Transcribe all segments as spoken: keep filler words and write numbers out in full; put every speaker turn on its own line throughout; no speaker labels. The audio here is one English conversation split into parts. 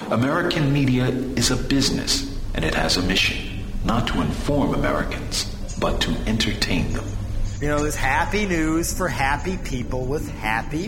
American media is a business, and it has a mission, not to inform Americans, but to entertain them.
You know, there's happy news for happy people with happy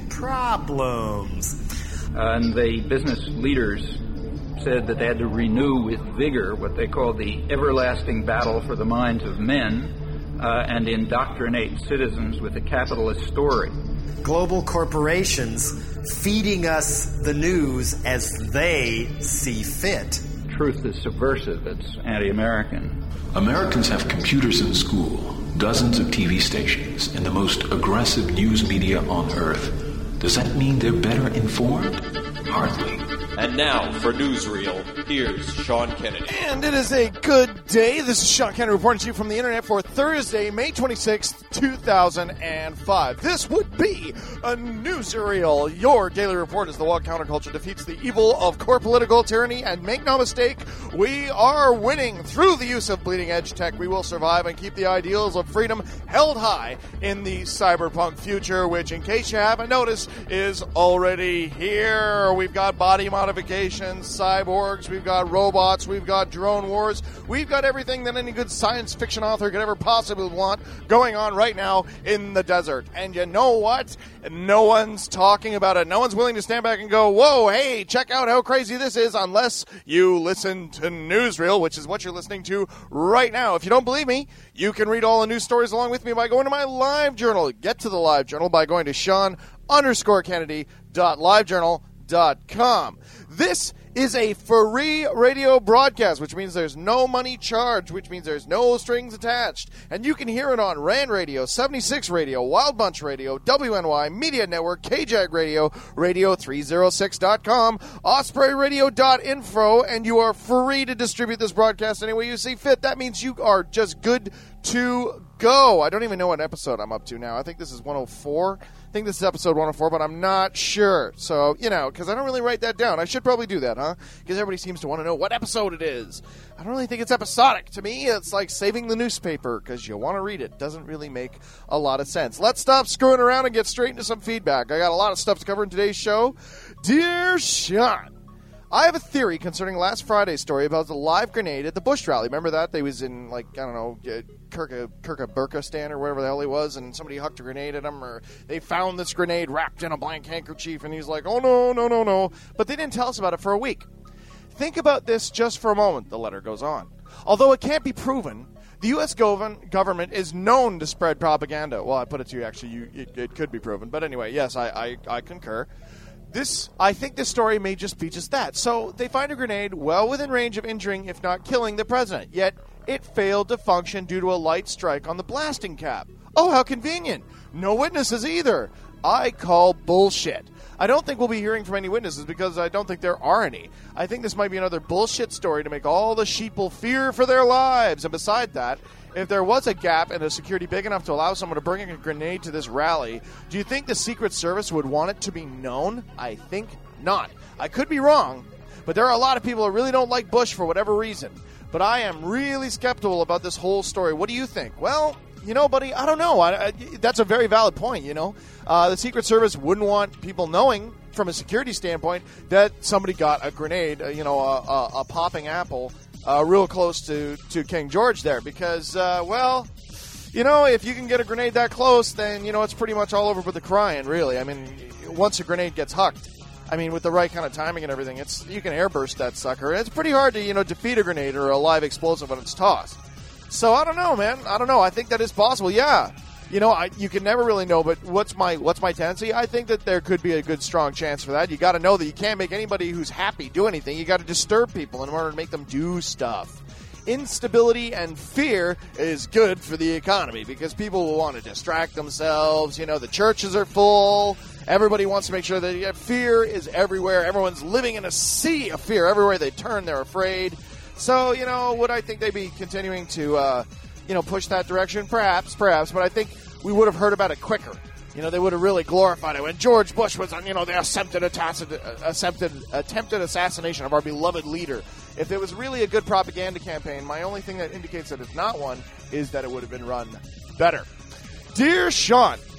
problems.
Uh, and the business leaders said that they had to renew with vigor what they called the everlasting battle for the minds of men uh, and indoctrinate citizens with a capitalist story.
Global corporations feeding us the news as they see fit.
Truth is subversive. It's anti-American.
Americans have computers in school, dozens of T V stations, and the most aggressive news media on Earth. Does that mean they're better informed? Hardly.
And now, for Newsreel, here's Sean Kennedy.
And it is a good day. This is Sean Kennedy reporting to you from the internet for Thursday, May twenty-sixth, two thousand five. This would be a Newsreel, your daily report as the woke counterculture defeats the evil of core political tyranny. And make no mistake, we are winning. Through the use of bleeding edge tech, we will survive and keep the ideals of freedom held high in the cyberpunk future, which, in case you haven't noticed, is already here. We've got body modifications, cyborgs, we've got robots, we've got drone wars, we've got everything that any good science fiction author could ever possibly want going on right now in the desert. And you know what? No one's talking about it. No one's willing to stand back and go, whoa, hey, check out how crazy this is, unless you listen to Newsreel, which is what you're listening to right now. If you don't believe me, you can read all the news stories along with me by going to my live journal. Get to the live journal by going to Sean underscore Kennedy dot livejournal dot com. This is a free radio broadcast, which means there's no money charged, which means there's no strings attached. And you can hear it on R A N Radio, seventy-six Radio, Wild Bunch Radio, W N Y, Media Network, K J A G Radio, radio three oh six dot com, osprey radio dot info, and you are free to distribute this broadcast any way you see fit. That means you are just good to go. I don't even know what episode I'm up to now. I think this is one oh four. I think this is episode one oh four, but I'm not sure. So, you know, because I don't really write that down. I should probably do that, huh? Because everybody seems to want to know what episode it is. I don't really think it's episodic. To me, it's like saving the newspaper because you want to read it. Doesn't really make a lot of sense. Let's stop screwing around and get straight into some feedback. I got a lot of stuff to cover in today's show. Dear Sean, I have a theory concerning last Friday's story about the live grenade at the Bush rally. Remember that? They was in, like, I don't know, Kirka, Kirka Burkistan or whatever the hell he was, and somebody hucked a grenade at him, or they found this grenade wrapped in a blank handkerchief, and he's like, oh, no, no, no, no. But they didn't tell us about it for a week. Think about this just for a moment, the letter goes on. Although it can't be proven, the U S gov- government is known to spread propaganda. Well, I put it to you, actually, you, it, it could be proven. But anyway, yes, I, I, I concur. This, I think this story may just be just that. So they find a grenade well within range of injuring, if not killing, the president. Yet it failed to function due to a light strike on the blasting cap. Oh, how convenient. No witnesses either. I call bullshit. I don't think we'll be hearing from any witnesses because I don't think there are any. I think this might be another bullshit story to make all the sheeple fear for their lives. And beside that, if there was a gap in a security big enough to allow someone to bring a grenade to this rally, do you think the Secret Service would want it to be known? I think not. I could be wrong, but there are a lot of people who really don't like Bush for whatever reason. But I am really skeptical about this whole story. What do you think? Well, you know, buddy, I don't know. I, I, that's a very valid point, you know. Uh, the Secret Service wouldn't want people knowing, from a security standpoint, that somebody got a grenade, uh, you know, a, a, a popping apple, uh, real close to, to King George there. Because, uh, well, you know, if you can get a grenade that close, then, you know, it's pretty much all over but the crying, really. I mean, once a grenade gets hucked, I mean, with the right kind of timing and everything, it's you can airburst that sucker. It's pretty hard to, you know, defeat a grenade or a live explosive when it's tossed. So I don't know, man. I don't know. I think that is possible. Yeah, you know, I, you can never really know. But what's my what's my tendency? I think that there could be a good, strong chance for that. You got to know that you can't make anybody who's happy do anything. You got to disturb people in order to make them do stuff. Instability and fear is good for the economy because people will want to distract themselves. You know, the churches are full. Everybody wants to make sure that yeah, fear is everywhere. Everyone's living in a sea of fear. Everywhere they turn, they're afraid. So, you know, would I think they'd be continuing to, uh, you know, push that direction? Perhaps, perhaps. But I think we would have heard about it quicker. You know, they would have really glorified it. When George Bush was on, you know, the attempted, attempted, attempted assassination of our beloved leader. If it was really a good propaganda campaign, my only thing that indicates that it's not one is that it would have been run better. Dear Sean,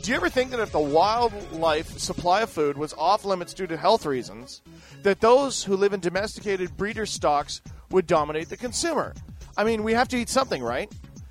Do you ever think that if the wildlife supply of food was off limits due to health reasons, that those who live in domesticated breeder stocks would dominate the consumer? I mean, we have to eat something, right?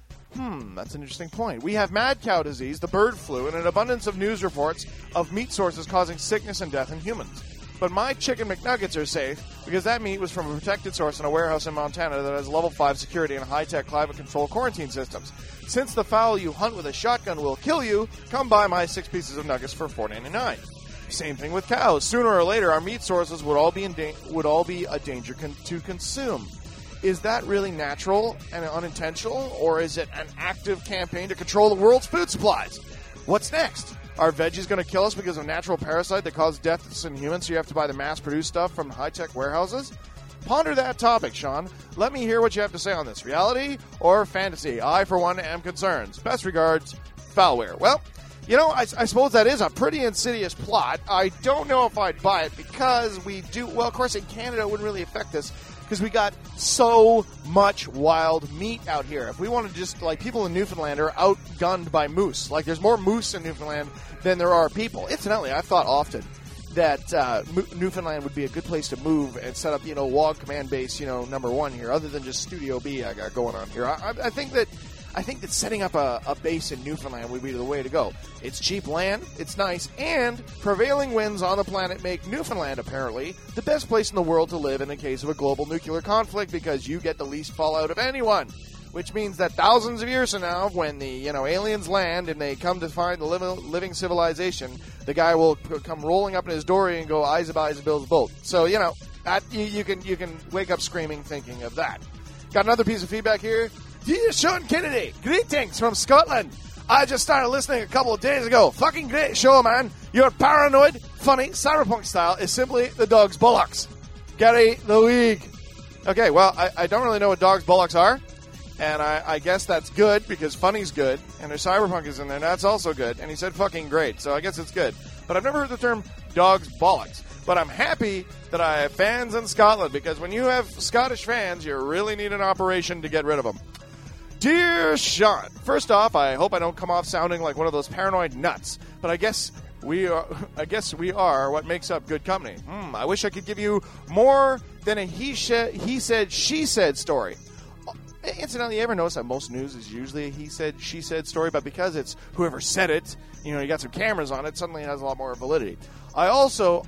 Hmm, that's an interesting point. We have mad cow disease, the bird flu, and an abundance of news reports of meat sources causing sickness and death in humans. But my chicken McNuggets are safe because that meat was from a protected source in a warehouse in Montana that has level five security and high-tech climate control quarantine systems. Since the fowl you hunt with a shotgun will kill you, come buy my six pieces of nuggets for four ninety-nine. Same thing with cows. Sooner or later, our meat sources would all be in da- would all be a danger con- to consume. Is that really natural and unintentional, or is it an active campaign to control the world's food supplies? What's next? Are veggies going to kill us because of a natural parasite that causes deaths in humans, so you have to buy the mass-produced stuff from high-tech warehouses? Ponder that topic, Sean. Let me hear what you have to say on this. Reality or fantasy? I, for one, am concerned. Best regards, Foulware. Well, you know, I, I suppose that is a pretty insidious plot. I don't know if I'd buy it because we do... Well, of course, in Canada, it wouldn't really affect us because we got so much wild meat out here. If we want to just, like, people in Newfoundland are outgunned by moose. Like, there's more moose in Newfoundland than there are people. Incidentally, I've thought often that uh, Mo- Newfoundland would be a good place to move and set up, you know, Wog Command Base, you know, number one here, other than just Studio B I got going on here. I, I think that I think that setting up a, a base in Newfoundland would be the way to go. It's cheap land, it's nice, and prevailing winds on the planet make Newfoundland, apparently, the best place in the world to live in the case of a global nuclear conflict because you get the least fallout of anyone. Which means that thousands of years from now, when the you know aliens land and they come to find the li- living civilization, the guy will p- come rolling up in his dory and go, eyes of eyes, Bill's boat. So, you know, that, you, you can you can wake up screaming thinking of that. Got another piece of feedback here. Dear Sean Kennedy, greetings from Scotland. I just started listening a couple of days ago. Fucking great show, man. Your paranoid, funny, cyberpunk style is simply the dog's bollocks. Gary the League. Okay, well, I, I don't really know what dog's bollocks are. And I, I guess that's good because funny's good. And there's cyberpunk is in there, and that's also good. And he said fucking great, so I guess it's good. But I've never heard the term dog's bollocks. But I'm happy that I have fans in Scotland because when you have Scottish fans, you really need an operation to get rid of them. Dear Sean, first off, I hope I don't come off sounding like one of those paranoid nuts. But I guess we are. I guess we are what makes up good company. Hmm, I wish I could give you more than a he, sh- he said, she said story. Incidentally, you ever notice that most news is usually a he said, she said story, but because it's whoever said it, you know, you got some cameras on it, suddenly it has a lot more validity. I also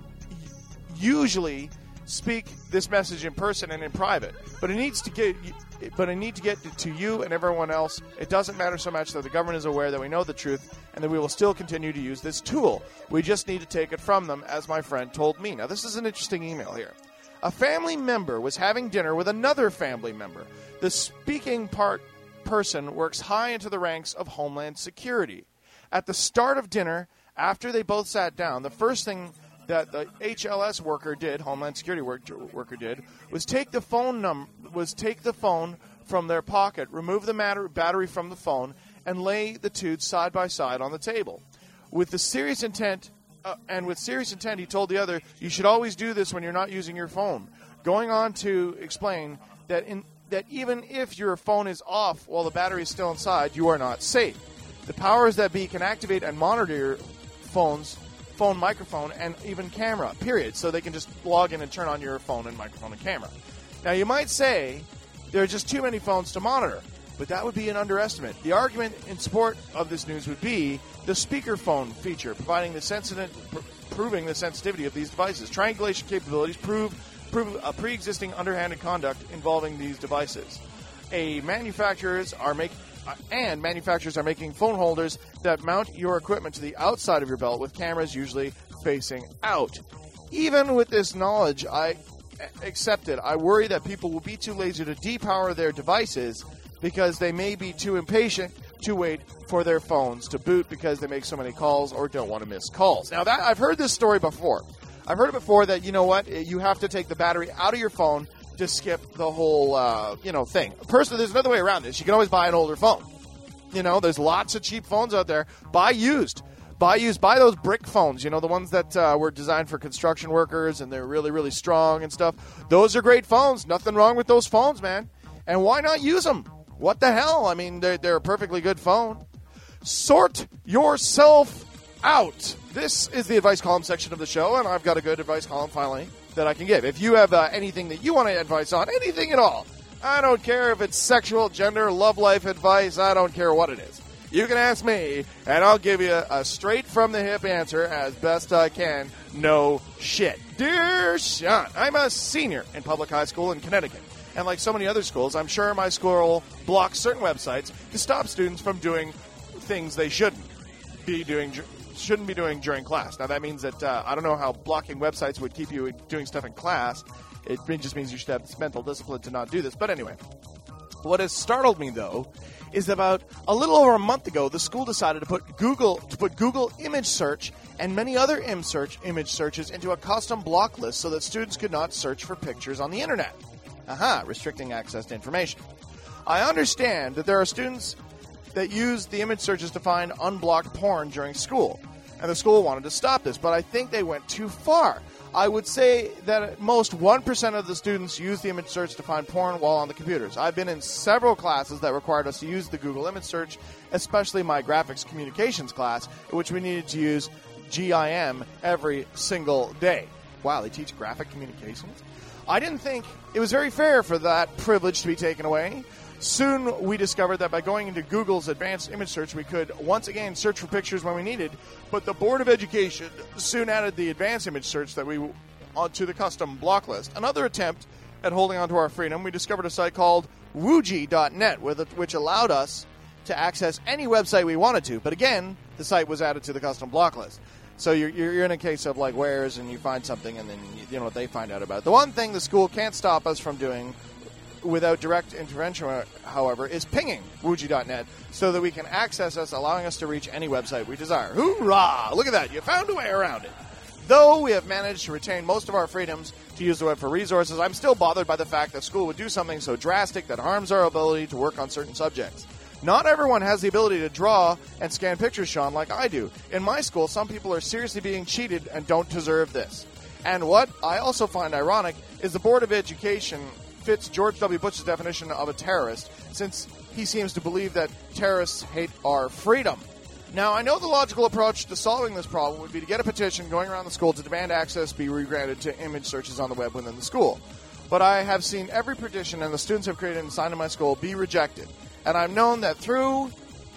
usually speak this message in person and in private, but it needs to get, but I need to get to you and everyone else. It doesn't matter so much that the government is aware that we know the truth and that we will still continue to use this tool. We just need to take it from them, as my friend told me. Now, this is an interesting email here. A family member was having dinner with another family member. The speaking part person works high into the ranks of Homeland Security. At the start of dinner, after they both sat down, the first thing that the H L S worker did, Homeland Security work, worker did, was take the phone num- was take the phone from their pocket, remove the matter- battery from the phone, and lay the two side by side on the table. With the serious intent, uh, and with serious intent, he told the other, "You should always do this when you're not using your phone." Going on to explain that in that even if your phone is off while the battery is still inside, you are not safe. The powers that be can activate and monitor your phone's phone, microphone, and even camera, period. So they can just log in and turn on your phone and microphone and camera. Now, you might say there are just too many phones to monitor, but that would be an underestimate. The argument in support of this news would be the speakerphone feature, providing the sensitive, pr- proving the sensitivity of these devices. Triangulation capabilities prove prove a pre-existing underhanded conduct involving these devices. A manufacturers are making uh, and manufacturers are making phone holders that mount your equipment to the outside of your belt with cameras usually facing out. Even with this knowledge, I accept it. I worry that people will be too lazy to depower their devices because they may be too impatient to wait for their phones to boot because they make so many calls or don't want to miss calls. Now, that I've heard this story before. I've heard it before that, you know what, you have to take the battery out of your phone to skip the whole, uh, you know, thing. Personally, there's another way around this. You can always buy an older phone. You know, there's lots of cheap phones out there. Buy used. Buy used. Buy those brick phones, you know, the ones that uh, were designed for construction workers and they're really, really strong and stuff. Those are great phones. Nothing wrong with those phones, man. And why not use them? What the hell? I mean, they're, they're a perfectly good phone. Sort yourself out. This is the advice column section of the show, and I've got a good advice column finally that I can give. If you have uh, anything that you want to advise on, anything at all, I don't care if it's sexual, gender, love life advice, I don't care what it is. You can ask me, and I'll give you a straight from the hip answer as best I can. No shit. Dear Sean, I'm a senior in public high school in Connecticut. And like so many other schools, I'm sure my school blocks certain websites to stop students from doing things they shouldn't be doing shouldn't be doing during class. Now, that means that uh, I don't know how blocking websites would keep you doing stuff in class. It just means you should have this mental discipline to not do this. But anyway, what has startled me, though, is about a little over a month ago, the school decided to put Google to put Google image search and many other im search, image searches into a custom block list so that students could not search for pictures on the internet. Aha, restricting access to information. I understand that there are students that use the image searches to find unblocked porn during school, and the school wanted to stop this, but I think they went too far. I would say that at most one percent of the students use the image search to find porn while on the computers. I've been in several classes that required us to use the Google image search, especially my graphics communications class, in which we needed to use G I M every single day. Wow, they teach graphic communications? I didn't think it was very fair for that privilege to be taken away. Soon we discovered that by going into Google's advanced image search, we could once again search for pictures when we needed, but the Board of Education soon added the advanced image search that we onto the custom block list. Another attempt at holding onto our freedom, we discovered a site called Wooji dot net, which allowed us to access any website we wanted to, but again, the site was added to the custom block list. So you're, you're in a case of like where's, and you find something, and then you, you know what they find out about it. The one thing the school can't stop us from doing without direct intervention, however, is pinging Wooji dot net so that we can access us, allowing us to reach any website we desire. Hoorah! Look at that. You found a way around it. Though we have managed to retain most of our freedoms to use the web for resources, I'm still bothered by the fact that school would do something so drastic that harms our ability to work on certain subjects. Not everyone has the ability to draw and scan pictures, Sean, like I do. In my school, some people are seriously being cheated and don't deserve this. And what I also find ironic is the Board of Education fits George W. Bush's definition of a terrorist, since he seems to believe that terrorists hate our freedom. Now, I know the logical approach to solving this problem would be to get a petition going around the school to demand access be regranted to image searches on the web within the school. But I have seen every petition and the students have created and signed in my school be rejected. And I've known that through,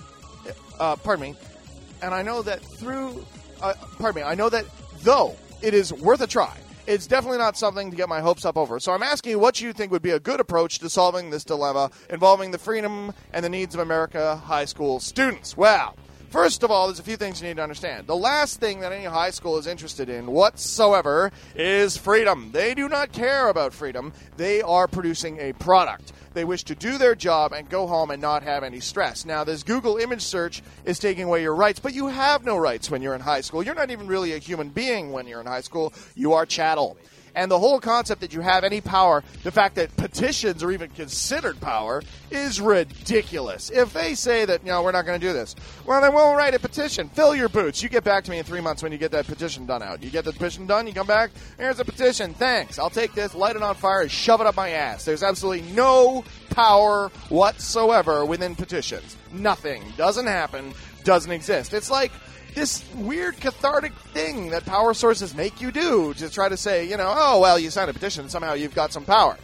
uh, pardon me, and I know that through, uh, pardon me, I know that though it is worth a try, it's definitely not something to get my hopes up over. So I'm asking you what you think would be a good approach to solving this dilemma involving the freedom and the needs of America high school students. Well, first of all, there's a few things you need to understand. The last thing that any high school is interested in whatsoever is freedom. They do not care about freedom. They are producing a product. They wish to do their job and go home and not have any stress. Now, this Google image search is taking away your rights, but you have no rights when you're in high school. You're not even really a human being when you're in high school. You are chattel. And the whole concept that you have any power, the fact that petitions are even considered power, is ridiculous. If they say that, no, we're not going to do this, well, then we'll write a petition. Fill your boots. You get back to me in three months when you get that petition done out. You get the petition done, you come back, here's a petition. Thanks. I'll take this, light it on fire, and shove it up my ass. There's absolutely no power whatsoever within petitions. Nothing. Doesn't happen. Doesn't exist. It's like this weird cathartic thing that power sources make you do to try to say, you know, oh, well, you signed a petition, somehow you've got some power.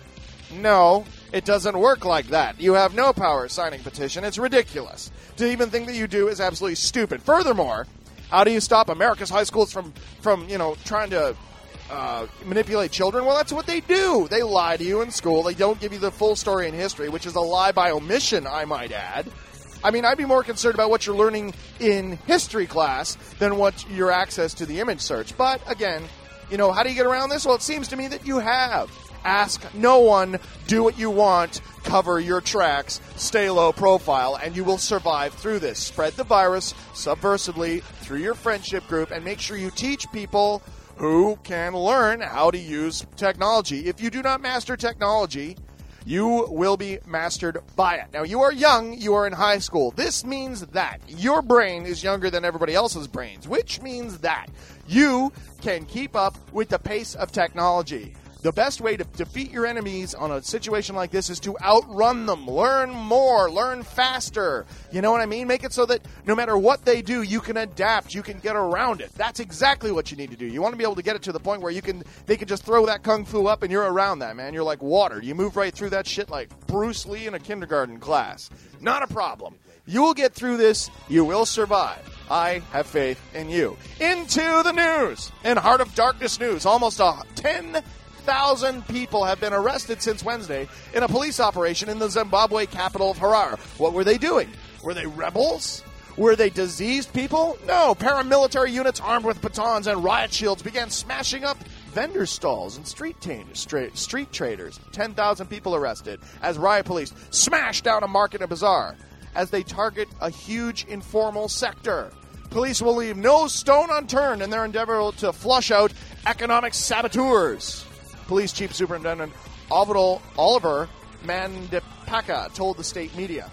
No, it doesn't work like that. You have no power signing a petition. It's ridiculous. To even think that you do is absolutely stupid. Furthermore, how do you stop America's high schools from, from you know, trying to uh, manipulate children? Well, that's what they do. They lie to you in school. They don't give you the full story in history, which is a lie by omission, I might add. I mean, I'd be more concerned about what you're learning in history class than what your access to the image search. But, again, you know, how do you get around this? Well, it seems to me that you have. Ask no one, do what you want, cover your tracks, stay low profile, and you will survive through this. Spread the virus subversively through your friendship group, and make sure you teach people who can learn how to use technology. If you do not master technology, you will be mastered by it. Now, you are young. You are in high school. This means that your brain is younger than everybody else's brains, which means that you can keep up with the pace of technology. The best way to defeat your enemies on a situation like this is to outrun them. Learn more. Learn faster. You know what I mean? Make it so that no matter what they do, you can adapt. You can get around it. That's exactly what you need to do. You want to be able to get it to the point where you can, they can just throw that kung fu up and you're around that, man. You're like water. You move right through that shit like Bruce Lee in a kindergarten class. Not a problem. You will get through this. You will survive. I have faith in you. Into the news. In Heart of Darkness news, almost a ten thousand people have been arrested since Wednesday in a police operation in the Zimbabwe capital of Harare. What were they doing? Were they rebels? Were they diseased people? No. Paramilitary units armed with batons and riot shields began smashing up vendor stalls and street, t- street, street traders. ten thousand people arrested as riot police smashed down a market and bazaar as they target a huge informal sector. Police will leave no stone unturned in their endeavor to flush out economic saboteurs. Police Chief Superintendent Oliver Mandipaka told the state media.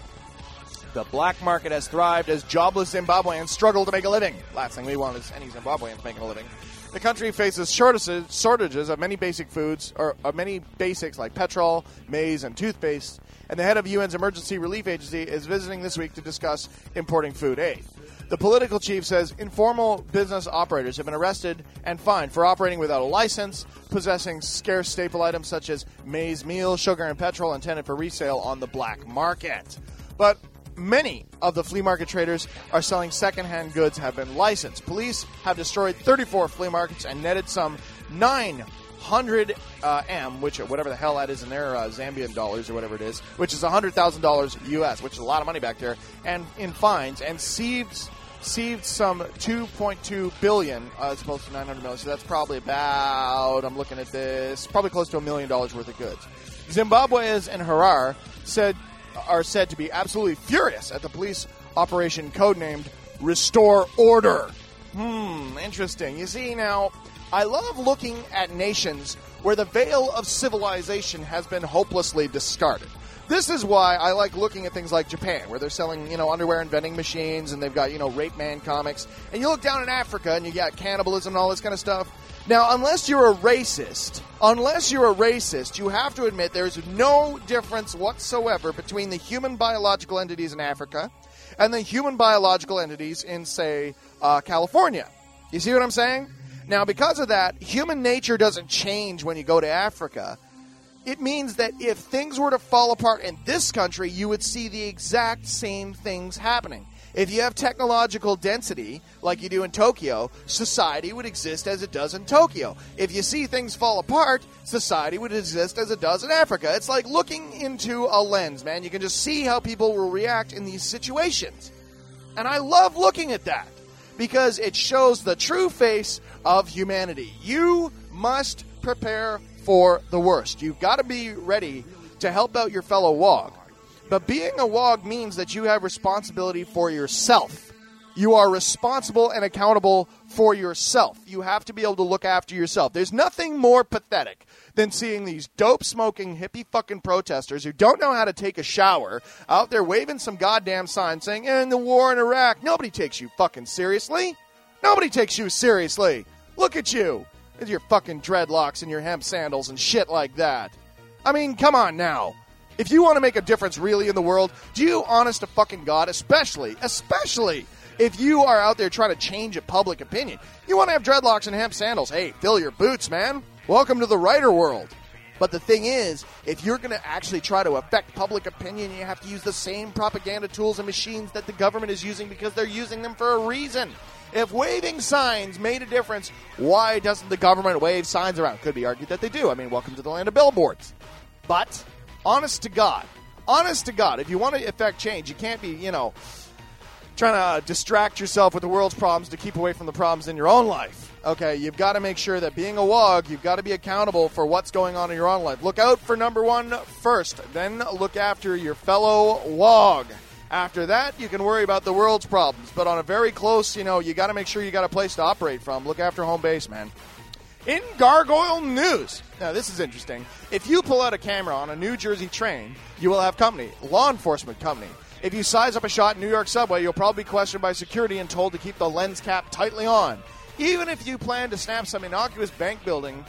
The black market has thrived as jobless Zimbabweans struggle to make a living. Last thing we want is any Zimbabweans making a living. The country faces shortages, shortages of many basic foods, or of many basics like petrol, maize, and toothpaste. And the head of U N's Emergency Relief Agency is visiting this week to discuss importing food aid. The political chief says informal business operators have been arrested and fined for operating without a license, possessing scarce staple items such as maize meal, sugar, and petrol intended for resale on the black market. But many of the flea market traders are selling secondhand goods have been licensed. Police have destroyed thirty-four flea markets and netted some nine hundred uh, M, which whatever the hell that is in their uh, Zambian dollars or whatever it is, which is one hundred thousand dollars U S, which is a lot of money back there, and in fines, and seized Received some two point two billion dollars uh, as opposed to nine hundred million dollars. So that's probably about, I'm looking at this, probably close to a million dollars worth of goods. Zimbabweans and Harare said are said to be absolutely furious at the police operation codenamed Restore Order. Hmm, interesting. You see, now, I love looking at nations where the veil of civilization has been hopelessly discarded. This is why I like looking at things like Japan, where they're selling, you know, underwear and vending machines, and they've got, you know, Rape Man comics. And you look down in Africa, and you got cannibalism and all this kind of stuff. Now, unless you're a racist, unless you're a racist, you have to admit there's no difference whatsoever between the human biological entities in Africa and the human biological entities in, say, uh, California. You see what I'm saying? Now, because of that, human nature doesn't change when you go to Africa. It means that if things were to fall apart in this country, you would see the exact same things happening. If you have technological density, like you do in Tokyo, society would exist as it does in Tokyo. If you see things fall apart, society would exist as it does in Africa. It's like looking into a lens, man. You can just see how people will react in these situations. And I love looking at that because it shows the true face of humanity. You must prepare for the worst. You've got to be ready to help out your fellow W O G. But being a W O G means that you have responsibility for yourself. You are responsible and accountable for yourself. You have to be able to look after yourself. There's nothing more pathetic than seeing these dope-smoking, hippie-fucking protesters who don't know how to take a shower out there waving some goddamn sign saying, in the war in Iraq. Nobody takes you fucking seriously. Nobody takes you seriously. Look at you. With your fucking dreadlocks and your hemp sandals and shit like that. I mean, come on now. If you want to make a difference really in the world, do you, honest to fucking God, especially, especially if you are out there trying to change a public opinion, you want to have dreadlocks and hemp sandals, hey, fill your boots, man. Welcome to the writer world. But the thing is, if you're going to actually try to affect public opinion, you have to use the same propaganda tools and machines that the government is using because they're using them for a reason. If waving signs made a difference, why doesn't the government wave signs around? Could be argued that they do. I mean, welcome to the land of billboards. But, honest to God, honest to God, if you want to affect change, you can't be, you know, trying to distract yourself with the world's problems to keep away from the problems in your own life. Okay, you've got to make sure that being a W O G, you've got to be accountable for what's going on in your own life. Look out for number one first, then look after your fellow W O G. After that, you can worry about the world's problems. But on a very close, you know, you got to make sure you got a place to operate from. Look after home base, man. In gargoyle news. Now, this is interesting. If you pull out a camera on a New Jersey train, you will have company, law enforcement company. If you size up a shot in New York subway, you'll probably be questioned by security and told to keep the lens cap tightly on. Even if you plan to snap some innocuous bank building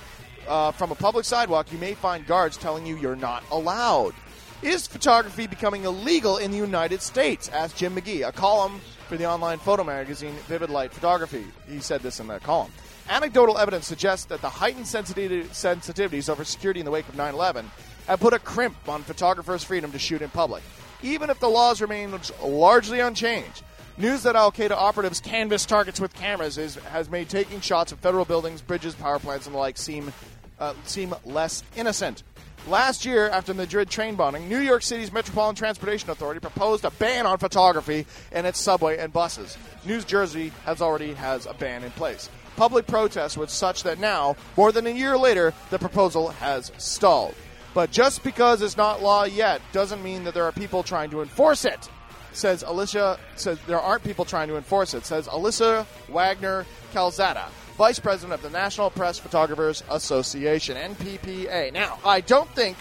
uh, from a public sidewalk, you may find guards telling you you're not allowed. Is photography becoming illegal in the United States? Asked Jim McGee, a column for the online photo magazine Vivid Light Photography. He said this in that column. Anecdotal evidence suggests that the heightened sensitivity, sensitivities over security in the wake of nine eleven have put a crimp on photographers' freedom to shoot in public, even if the laws remain largely unchanged. News that Al-Qaeda operatives canvass targets with cameras is, has made taking shots of federal buildings, bridges, power plants, and the like seem uh, seem less innocent. Last year, after the Madrid train bombing, New York City's Metropolitan Transportation Authority proposed a ban on photography in its subway and buses. New Jersey has already has a ban in place. Public protest was such that now, more than a year later, the proposal has stalled. But just because it's not law yet doesn't mean that there are people trying to enforce it. Says Alicia, says there aren't people trying to enforce it, says Alyssa Wagner Calzada, Vice President of the National Press Photographers Association, N P P A. Now, I don't think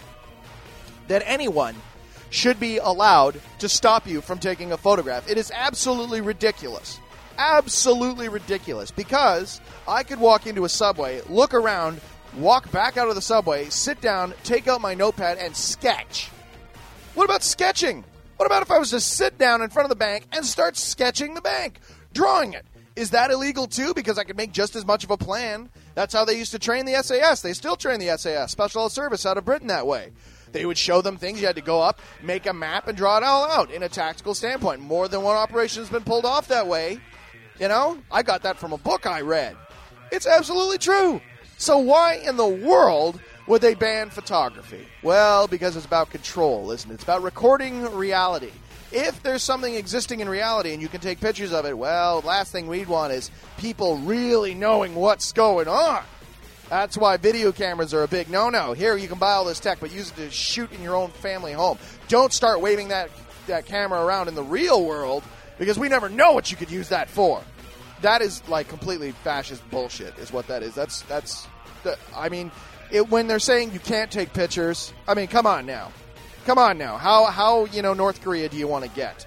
that anyone should be allowed to stop you from taking a photograph. It is absolutely ridiculous. Absolutely ridiculous. Because I could walk into a subway, look around, walk back out of the subway, sit down, take out my notepad, and sketch. What about sketching? What about if I was to sit down in front of the bank and start sketching the bank, drawing it? Is that illegal too? Because I could make just as much of a plan. That's how they used to train the S A S. They still train the S A S, Special Service, out of Britain that way. They would show them things. You had to go up, make a map, and draw it all out in a tactical standpoint. More than one operation has been pulled off that way. You know, I got that from a book I read. It's absolutely true. So why in the world would they ban photography? Well, because it's about control, isn't it? It's about recording reality. If there's something existing in reality and you can take pictures of it, well, last thing we'd want is people really knowing what's going on. That's why video cameras are a big no-no. Here, you can buy all this tech, but use it to shoot in your own family home. Don't start waving that, that camera around in the real world, because we never know what you could use that for. That is, like, completely fascist bullshit is what that is. That's, that's, the, I mean, it, when they're saying you can't take pictures, I mean, come on now. Come on now. How, how you know, North Korea do you want to get?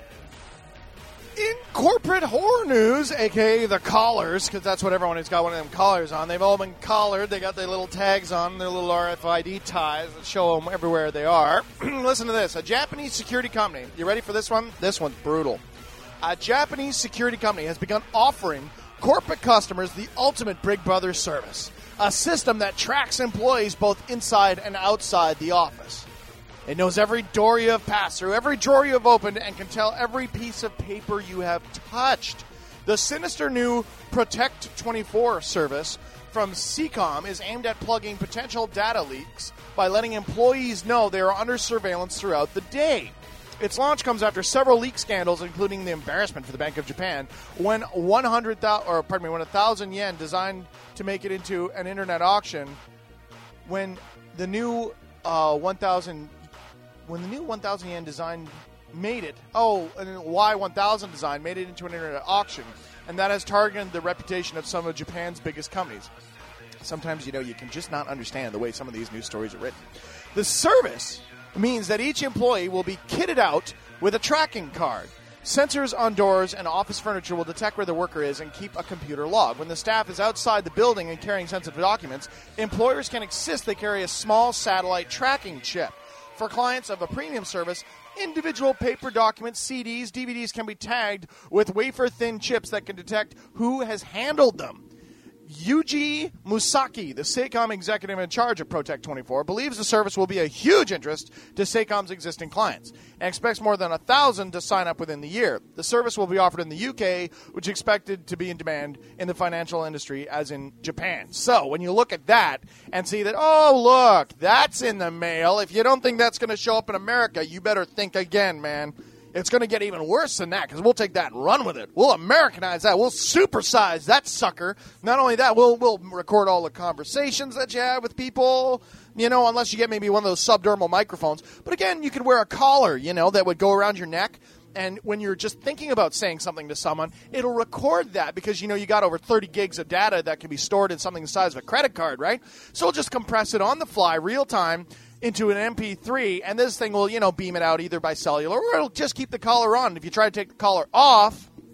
In corporate horror news, a k a the collars, because that's what everyone has got one of them collars on. They've all been collared. They got their little tags on, their little R F I D ties that show them everywhere they are. Listen to this. A Japanese security company. You ready for this one? This one's brutal. A Japanese security company has begun offering corporate customers the ultimate Big Brother service, a system that tracks employees both inside and outside the office. It knows every door you have passed through, every drawer you have opened, and can tell every piece of paper you have touched. The sinister new Protect twenty-four service from C COM is aimed at plugging potential data leaks by letting employees know they are under surveillance throughout the day. Its launch comes after several leak scandals, including the embarrassment for the Bank of Japan, when one hundred thousand, or pardon me, when one thousand yen designed to make it into an internet auction, when the new uh, one thousand when the new one thousand yen design made it, oh, and Y one thousand design made it into an internet auction, and that has targeted the reputation of some of Japan's biggest companies. Sometimes, you know, you can just not understand the way some of these news stories are written. The service means that each employee will be kitted out with a tracking card. Sensors on doors and office furniture will detect where the worker is and keep a computer log. When the staff is outside the building and carrying sensitive documents, employers can insist they carry a small satellite tracking chip. For clients of a premium service, individual paper documents, C Ds, D V Ds can be tagged with wafer-thin chips that can detect who has handled them. Yuji Musaki, the SACOM executive in charge of Protect twenty-four, believes the service will be a huge interest to SACOM's existing clients and expects more than one thousand to sign up within the year. The service will be offered in the U K, which is expected to be in demand in the financial industry as in Japan. So when you look at that and see that, oh, look, that's in the mail, if you don't think that's going to show up in America, you better think again, man. It's going to get even worse than that, because we'll take that and run with it. We'll Americanize that. We'll supersize that sucker. Not only that, we'll we'll record all the conversations that you have with people, you know, unless you get maybe one of those subdermal microphones. But again, you could wear a collar, you know, that would go around your neck. And when you're just thinking about saying something to someone, it'll record that because, you know, you got over thirty gigs of data that can be stored in something the size of a credit card, right? So it'll just compress it on the fly, real time, into an M P three, and this thing will, you know, beam it out either by cellular or it'll just keep the collar on. If you try to take the collar off,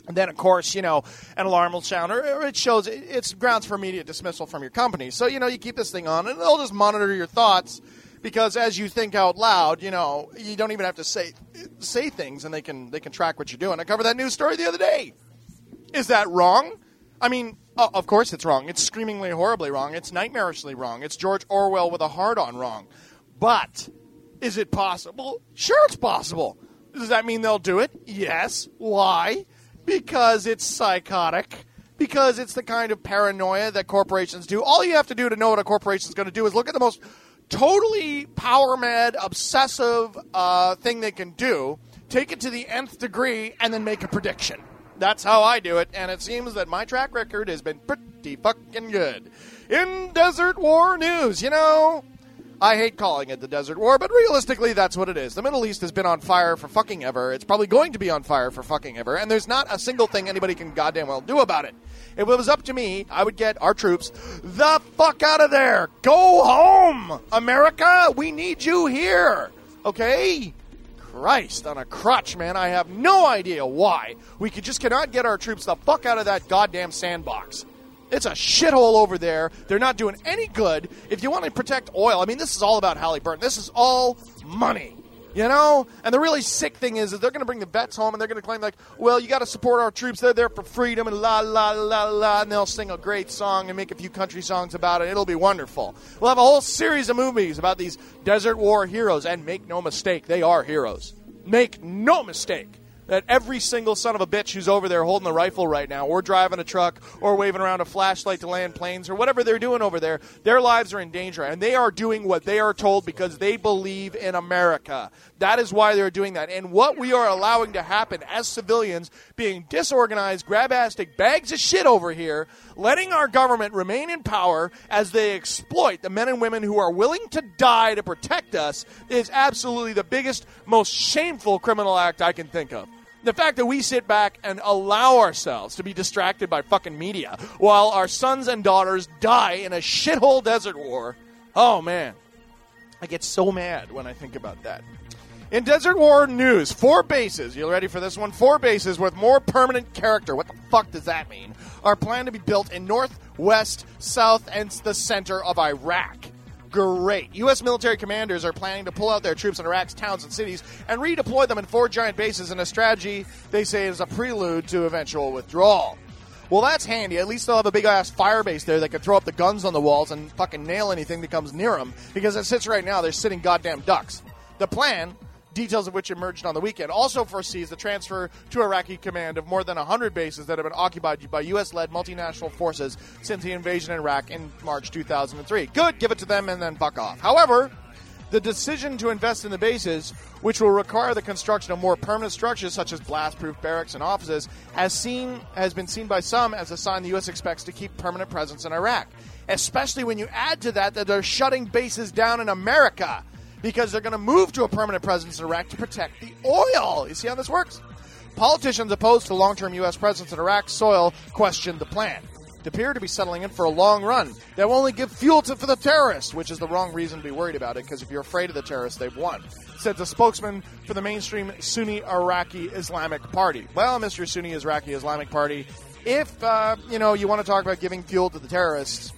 And then, of course, you know, an alarm will sound, or it shows it's grounds for immediate dismissal from your company. So, you know, you keep this thing on, and they'll just monitor your thoughts, because as you think out loud, you know, you don't even have to say say things, and they can they can track what you're doing. I covered that news story the other day. Is that wrong? I mean, uh, of course it's wrong. It's screamingly horribly wrong. It's nightmarishly wrong. It's George Orwell with a hard-on wrong. But is it possible? Sure, it's possible. Does that mean they'll do it? Yes. Why? Because it's psychotic. Because it's the kind of paranoia that corporations do. All you have to do to know what a corporation is going to do is look at the most totally power-mad, obsessive uh, thing they can do, take it to the nth degree, and then make a prediction. That's how I do it, and it seems that my track record has been pretty fucking good. In Desert War news, you know, I hate calling it the Desert War, but realistically, that's what it is. The Middle East has been on fire for fucking ever. It's probably going to be on fire for fucking ever, and there's not a single thing anybody can goddamn well do about it. If it was up to me, I would get our troops the fuck out of there. Go home, America. We need you here, okay? Christ on a crutch, man. I have no idea why. We could just cannot get our troops the fuck out of that goddamn sandbox. It's a shithole over there. They're not doing any good. If you want to protect oil, I mean, this is all about Halliburton. This is all money, you know? And the really sick thing is, is they're going to bring the vets home, and they're going to claim, like, well, you got to support our troops. They're there for freedom, and la, la, la, la, and they'll sing a great song and make a few country songs about it. It'll be wonderful. We'll have a whole series of movies about these Desert War heroes, and make no mistake, they are heroes. Make no mistake that every single son of a bitch who's over there holding a rifle right now, or driving a truck, or waving around a flashlight to land planes, or whatever they're doing over there, their lives are in danger. And they are doing what they are told because they believe in America. That is why they're doing that. And what we are allowing to happen as civilians, being disorganized, grab-astic bags of shit over here, letting our government remain in power as they exploit the men and women who are willing to die to protect us, is absolutely the biggest, most shameful criminal act I can think of. The fact that we sit back and allow ourselves to be distracted by fucking media while our sons and daughters die in a shithole desert war, oh man, I get so mad when I think about that. In Desert War news, four bases, you ready for this one? Four bases with more permanent character, what the fuck does that mean, are planned to be built in north, west, south, and the center of Iraq. Great. U S military commanders are planning to pull out their troops in Iraq's towns and cities and redeploy them in four giant bases in a strategy they say is a prelude to eventual withdrawal. Well, that's handy. At least they'll have a big-ass fire base there that can throw up the guns on the walls and fucking nail anything that comes near them, because as it sits right now, they're sitting goddamn ducks. The plan, details of which emerged on the weekend, also foresees the transfer to Iraqi command of more than one hundred bases that have been occupied by U S-led multinational forces since the invasion in Iraq in March two thousand three. Good, give it to them and then fuck off. However, the decision to invest in the bases, which will require the construction of more permanent structures such as blast-proof barracks and offices, has seen has been seen by some as a sign the U S expects to keep permanent presence in Iraq, especially when you add to that that they're shutting bases down in America, because they're going to move to a permanent presence in Iraq to protect the oil. You see how this works? Politicians opposed to long-term U S presence in Iraq's soil questioned the plan. They appear to be settling in for a long run that will only give fuel to, for the terrorists, which is the wrong reason to be worried about it, because if you're afraid of the terrorists, they've won, said the spokesman for the mainstream Sunni Iraqi Islamic Party. Well, Mister Sunni Iraqi Islamic Party, if, uh, you know, you want to talk about giving fuel to the terrorists,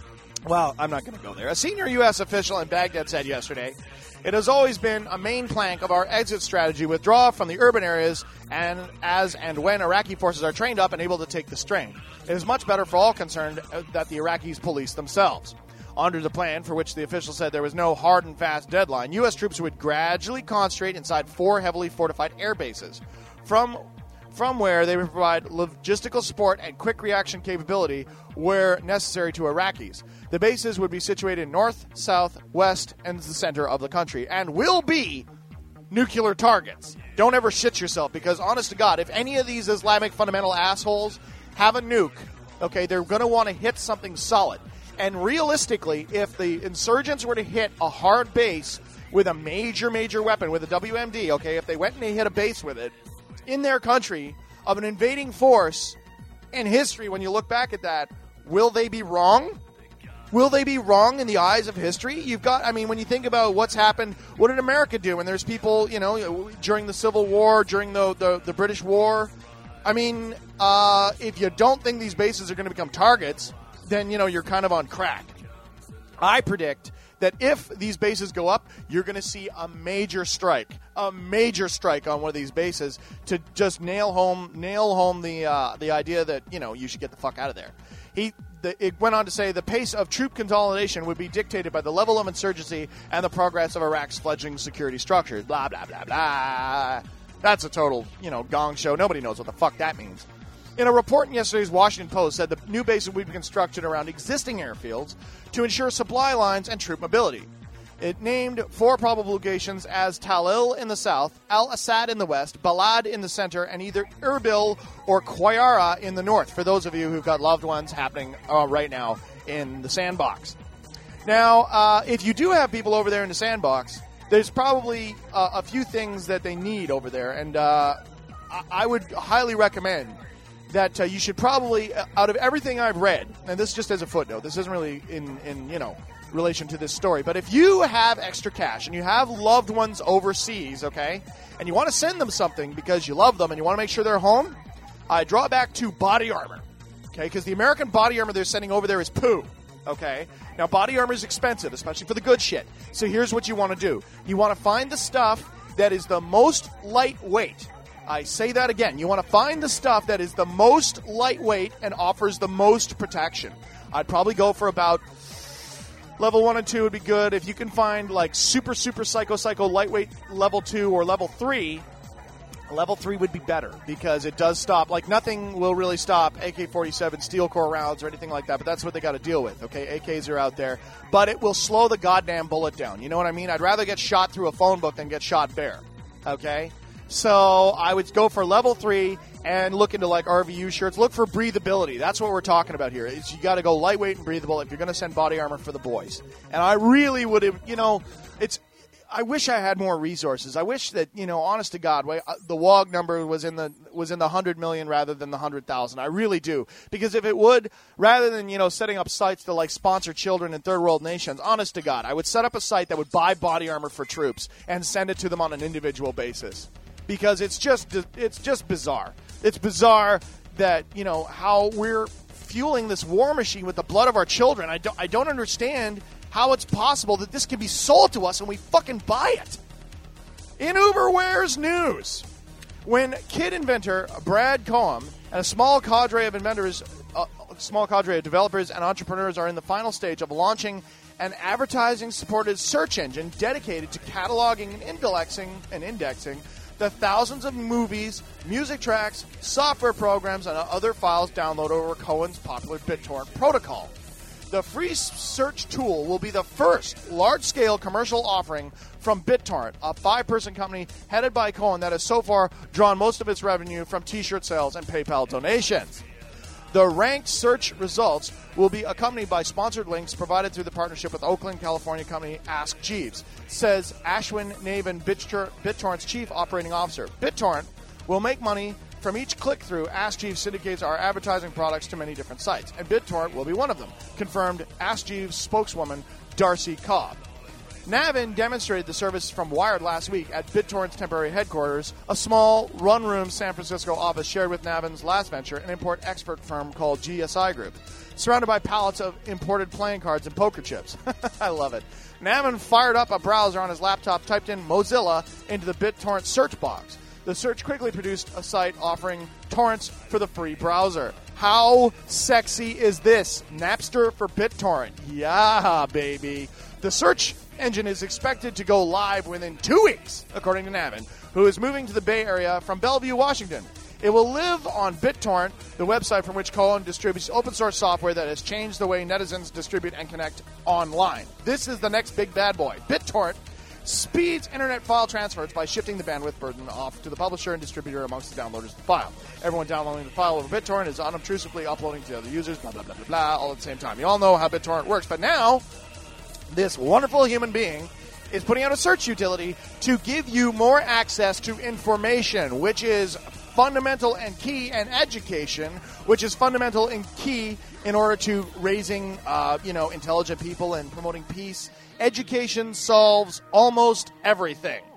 well, I'm not going to go there. A senior U S official in Baghdad said yesterday, it has always been a main plank of our exit strategy, withdraw from the urban areas and as and when Iraqi forces are trained up and able to take the strain. It is much better for all concerned that the Iraqis police themselves. Under the plan, for which the official said there was no hard and fast deadline, U S troops would gradually concentrate inside four heavily fortified air bases, from from where they would provide logistical support and quick reaction capability where necessary to Iraqis. The bases would be situated in north, south, west, and the center of the country, and will be nuclear targets. Don't ever shit yourself, because honest to God, if any of these Islamic fundamental assholes have a nuke, okay, they're going to want to hit something solid. And realistically, if the insurgents were to hit a hard base with a major, major weapon, with a W M D, okay, if they went and they hit a base with it, in their country, of an invading force, in history, when you look back at that, will they be wrong? Will they be wrong in the eyes of history? You've got, I mean, when you think about what's happened, what did America do? And there's people, you know, during the Civil War, during the, the, the British War, I mean, uh, if you don't think these bases are going to become targets, then, you know, you're kind of on crack. I predict that if these bases go up, you're going to see a major strike, a major strike on one of these bases to just nail home, nail home the uh, the idea that, you know, you should get the fuck out of there. He, the, it went on to say the pace of troop consolidation would be dictated by the level of insurgency and the progress of Iraq's fledgling security structures. Blah, blah, blah, blah. That's a total, you know, gong show. Nobody knows what the fuck that means. In a report in yesterday's Washington Post said the new bases would be constructed around existing airfields to ensure supply lines and troop mobility. It named four probable locations as Talil in the south, Al-Assad in the west, Balad in the center, and either Erbil or Qayyara in the north, for those of you who've got loved ones happening uh, right now in the sandbox. Now, uh, if you do have people over there in the sandbox, there's probably uh, a few things that they need over there, and uh, I-, I would highly recommend that uh, you should probably, uh, out of everything I've read, and this just as a footnote, this isn't really in, in, you know, relation to this story, but if you have extra cash and you have loved ones overseas, okay, and you want to send them something because you love them and you want to make sure they're home, I uh, draw back to body armor, okay, because the American body armor they're sending over there is poo, okay? Now, body armor is expensive, especially for the good shit, so here's what you want to do. You want to find the stuff that is the most lightweight. I say that again. You want to find the stuff that is the most lightweight and offers the most protection. I'd probably go for about level one and two would be good. If you can find like super, super psycho, psycho lightweight level two or level three, level three would be better because it does stop. Like nothing will really stop A K forty-seven steel core rounds or anything like that, but that's what they got to deal with. Okay, A Ks are out there, but it will slow the goddamn bullet down. You know what I mean? I'd rather get shot through a phone book than get shot bare. Okay? So I would go for level three and look into like R V U shirts. Look for breathability. That's what we're talking about here. Is you got to go lightweight and breathable if you're going to send body armor for the boys. And I really would have, you know, it's. I wish I had more resources. I wish that, you know, honest to God, the W O G number was in the was in the hundred million rather than the hundred thousand. I really do, because if it would, rather than, you know, setting up sites to like sponsor children in third world nations, honest to God, I would set up a site that would buy body armor for troops and send it to them on an individual basis. Because it's just it's just bizarre. It's bizarre that, you know, how we're fueling this war machine with the blood of our children. I don't I don't understand how it's possible that this can be sold to us and we fucking buy it. In Uberware's news, when kid inventor Brad Cohen and a small cadre of inventors, a small cadre of developers and entrepreneurs are in the final stage of launching an advertising-supported search engine dedicated to cataloging and indexing and indexing the thousands of movies, music tracks, software programs, and other files downloaded over Cohen's popular BitTorrent protocol. The free search tool will be the first large-scale commercial offering from BitTorrent, a five-person company headed by Cohen that has so far drawn most of its revenue from T-shirt sales and PayPal donations. The ranked search results will be accompanied by sponsored links provided through the partnership with Oakland, California company Ask Jeeves, says Ashwin Navan, BitTorrent's chief operating officer. BitTorrent will make money from each click-through. Ask Jeeves syndicates our advertising products to many different sites, and BitTorrent will be one of them, confirmed Ask Jeeves spokeswoman Darcy Cobb. Navin demonstrated the service from Wired last week at BitTorrent's temporary headquarters, a small run-room San Francisco office shared with Navin's last venture, an import-expert firm called G S I Group, surrounded by pallets of imported playing cards and poker chips. I love it. Navin fired up a browser on his laptop, typed in Mozilla into the BitTorrent search box. The search quickly produced a site offering torrents for the free browser. How sexy is this? Napster for BitTorrent. Yeah, baby. The search engine is expected to go live within two weeks, according to Navin, who is moving to the Bay Area from Bellevue, Washington. It will live on BitTorrent, the website from which Cohen distributes open-source software that has changed the way netizens distribute and connect online. This is the next big bad boy. BitTorrent speeds internet file transfers by shifting the bandwidth burden off to the publisher and distributor amongst the downloaders of the file. Everyone downloading the file over BitTorrent is unobtrusively uploading to other users, blah, blah, blah, blah, blah, all at the same time. You all know how BitTorrent works, but now this wonderful human being is putting out a search utility to give you more access to information, which is fundamental and key, and education, which is fundamental and key in order to raising, uh, you know, intelligent people and promoting peace. Education solves almost everything.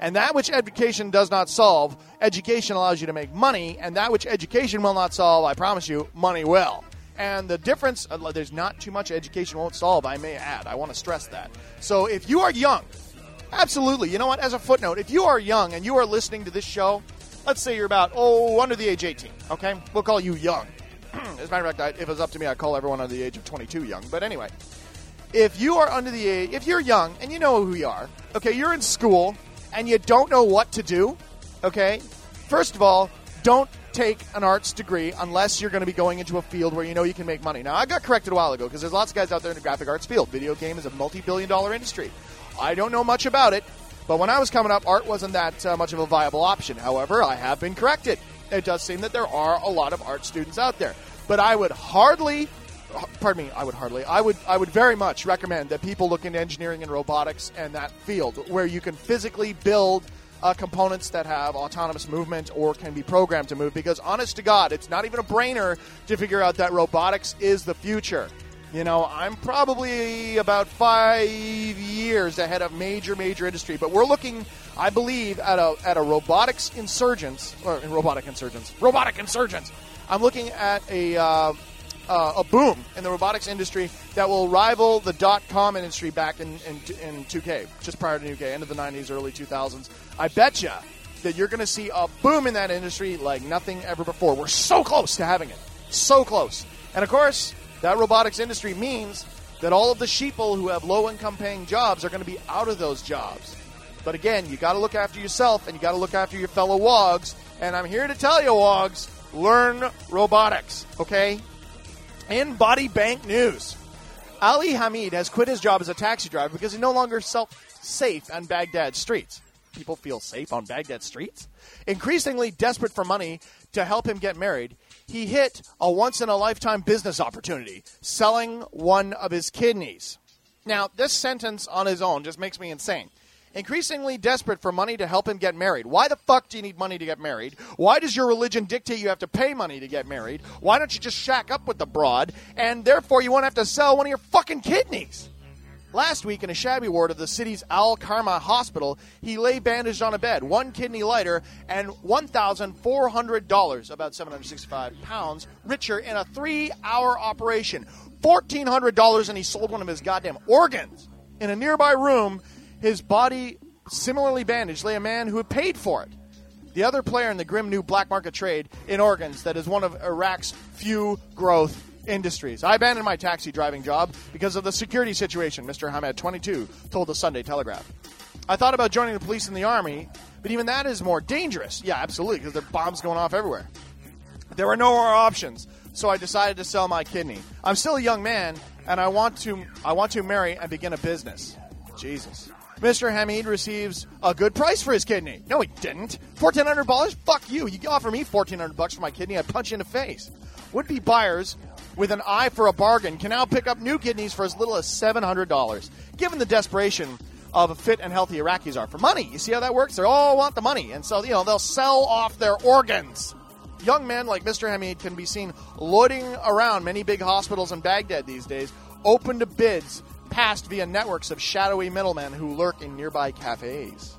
And that which education does not solve, education allows you to make money. And that which education will not solve, I promise you, money will. And the difference, uh, there's not too much education won't solve, I may add. I want to stress that. So if you are young, absolutely, you know what, as a footnote, if you are young and you are listening to this show, let's say you're about, oh, under the age eighteen, okay? We'll call you young. As a matter of fact, I, if it was up to me, I'd call everyone under the age of twenty-two young. But anyway, if you are under the age, if you're young and you know who you are, okay, you're in school and you don't know what to do, okay, first of all, don't take an arts degree unless you're going to be going into a field where you know you can make money. Now, I got corrected a while ago because there's lots of guys out there in the graphic arts field. Video game is a multi-billion dollar industry. I don't know much about it, but when I was coming up, art wasn't that uh, much of a viable option. However, I have been corrected. It does seem that there are a lot of art students out there. But I would hardly, pardon me, I would hardly, I would I would very much recommend that people look into engineering and robotics and that field where you can physically build Uh, components that have autonomous movement or can be programmed to move, because honest to God, it's not even a brainer to figure out that robotics is the future. You know, I'm probably about five years ahead of major, major industry, but we're looking, I believe, at a at a robotics insurgence, or robotic insurgence, robotic insurgence. I'm looking at a uh, uh, a boom in the robotics industry that will rival the dot-com industry back in, in, in two K, just prior to two K, end of the nineties, early two thousands. I bet you that you're going to see a boom in that industry like nothing ever before. We're so close to having it. So close. And, of course, that robotics industry means that all of the sheeple who have low-income paying jobs are going to be out of those jobs. But, again, you got to look after yourself and you got to look after your fellow wogs. And I'm here to tell you, wogs, learn robotics, okay? In Body Bank news, Ali Hamid has quit his job as a taxi driver because he no longer felt safe on Baghdad streets. People feel safe on Baghdad streets? Increasingly desperate for money to help him get married, he hit a once-in-a-lifetime business opportunity, selling one of his kidneys. Now, this sentence on his own just makes me insane. Increasingly desperate for money to help him get married. Why the fuck do you need money to get married? Why does your religion dictate you have to pay money to get married? Why don't you just shack up with the broad, and therefore you won't have to sell one of your fucking kidneys? Last week, in a shabby ward of the city's Al Karma Hospital, he lay bandaged on a bed, one kidney lighter, and one thousand four hundred dollars, about seven hundred sixty-five pounds, richer in a three-hour operation. one thousand four hundred dollars, and he sold one of his goddamn organs. In a nearby room, his body similarly bandaged, lay a man who had paid for it. The other player in the grim new black market trade in organs that is one of Iraq's few growth industries. I abandoned my taxi driving job because of the security situation, Mister Hamed, twenty-two, told the Sunday Telegraph. I thought about joining the police and the army, but even that is more dangerous. Yeah, absolutely, because there are bombs going off everywhere. There were no more options, so I decided to sell my kidney. I'm still a young man, and I want to I want to marry and begin a business. Jesus. Mister Hamid receives a good price for his kidney. No, he didn't. fourteen hundred dollars? Fuck you. You offer me fourteen hundred bucks for my kidney, I'd punch you in the face. Would-be buyers with an eye for a bargain can now pick up new kidneys for as little as seven hundred dollars, given the desperation of fit and healthy Iraqis are for money. You see how that works? They all want the money, and so, you know, they'll sell off their organs. Young men like Mister Hamid can be seen loitering around many big hospitals in Baghdad these days, open to bids passed via networks of shadowy middlemen who lurk in nearby cafes.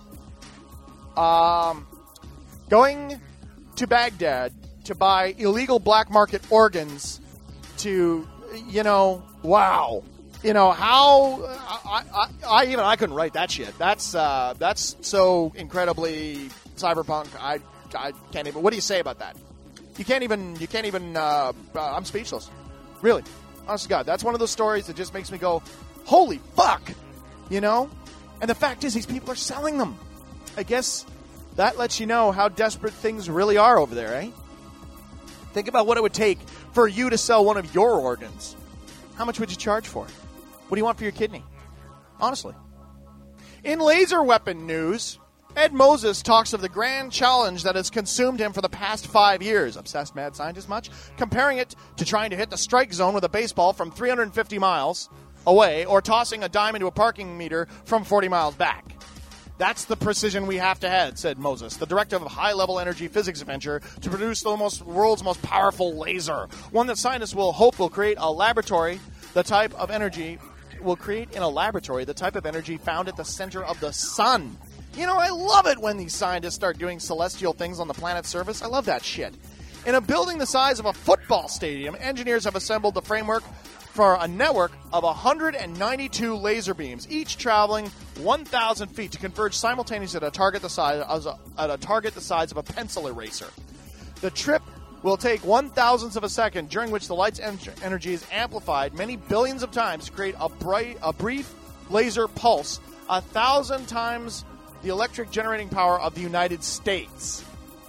Um, going to Baghdad to buy illegal black market organs to, you know, wow. You know, how, I, I, I even, I couldn't write that shit. That's, uh, that's so incredibly cyberpunk. I, I can't even, what do you say about that? You can't even, you can't even, uh, uh, I'm speechless. Really. Honest to God. That's one of those stories that just makes me go, holy fuck, you know? And the fact is, these people are selling them. I guess that lets you know how desperate things really are over there, eh? Think about what it would take for you to sell one of your organs. How much would you charge for it? What do you want for your kidney? Honestly. In laser weapon news, Ed Moses talks of the grand challenge that has consumed him for the past five years. Obsessed mad scientist much? Comparing it to trying to hit the strike zone with a baseball from three hundred fifty miles away, or tossing a dime into a parking meter from forty miles back. That's the precision we have to have, said Moses, the director of a high-level energy physics venture to produce the most, world's most powerful laser, one that scientists will hope will create a laboratory, the type of energy will create in a laboratory, the type of energy found at the center of the sun. You know, I love it when these scientists start doing celestial things on the planet's surface. I love that shit. In a building the size of a football stadium, engineers have assembled the framework for a network of one hundred ninety-two laser beams, each traveling one thousand feet to converge simultaneously at a target the size of a, at a target the size of a pencil eraser. The trip will take one thousandth of a second, during which the light's en- energy is amplified many billions of times to create a bright, a brief laser pulse, a thousand times the electric generating power of the United States.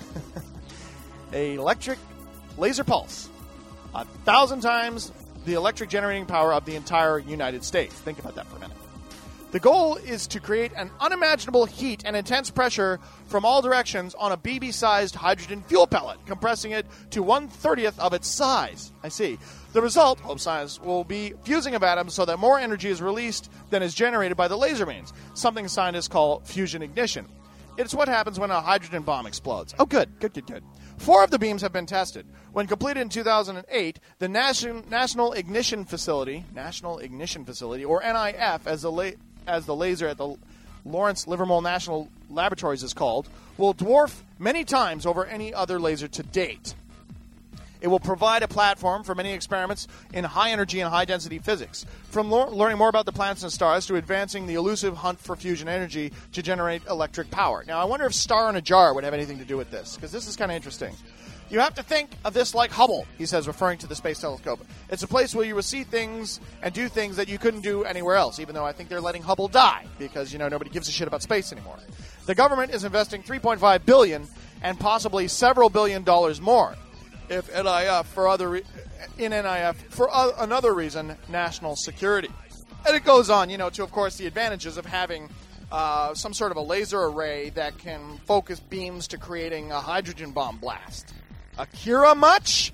A electric laser pulse, a thousand times the electric generating power of the entire United States. Think about that for a minute. The goal is to create an unimaginable heat and intense pressure from all directions on a B B-sized hydrogen fuel pellet, compressing it to one thirtieth of its size. I see. The result, hope science, will be fusing of atoms so that more energy is released than is generated by the laser beams, something scientists call fusion ignition. It's what happens when a hydrogen bomb explodes. Oh, good, good, good, good. Four of the beams have been tested. When completed in two thousand eight, the Nation, National Ignition Facility, National Ignition Facility, or N I F, as the la- as the laser at the Lawrence Livermore National Laboratories is called, will dwarf many times over any other laser to date. It will provide a platform for many experiments in high energy and high density physics, from lo- learning more about the planets and stars to advancing the elusive hunt for fusion energy to generate electric power. Now, I wonder if Star in a Jar would have anything to do with this, because this is kind of interesting. You have to think of this like Hubble, he says, referring to the space telescope. It's a place where you will see things and do things that you couldn't do anywhere else, even though I think they're letting Hubble die, because, you know, nobody gives a shit about space anymore. The government is investing three point five billion dollars and possibly several billion dollars more. If N I F for other re- in N I F for uh, another reason, national security. And it goes on, you know, to, of course, the advantages of having uh, some sort of a laser array that can focus beams to creating a hydrogen bomb blast. Akira much?